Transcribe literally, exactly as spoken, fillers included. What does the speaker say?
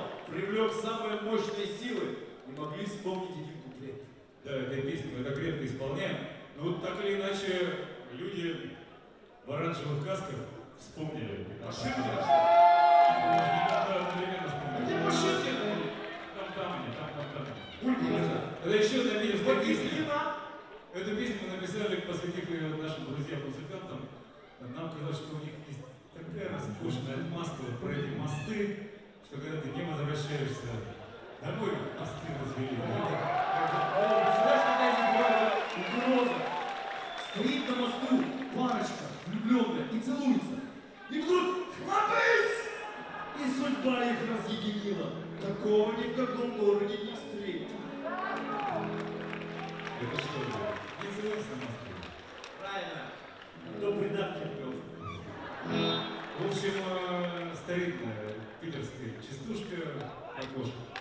зал, привлек самые мощные силы и могли вспомнить один куплет. Да, это песня, мы это крепко исполняем. Но вот так или иначе, люди в оранжевых касках вспомнили. Машинки? Да, одновременно вспомнили. Где машинки? Там, там они, там, там, там. Булька, Это еще одна питерская песня. Песня. Эту песню мы написали, посвятив ее нашим друзьям-музыкантам. Нам казалось, что у них есть такая роскошная отмазка вот про эти мосты, что когда ты не возвращаешься домой, мосты развели. Представляешь, какая здесь угроза? Стоит на мосту парочка влюбленная и целуется. И вдруг хлопысь! И судьба их разъединила. Такого ни в каком городе не встретишь. Это что же? Не целуйся на мосту. Правильно. Кто придатки ввел. В общем, старинная питерская частушка «Окошко».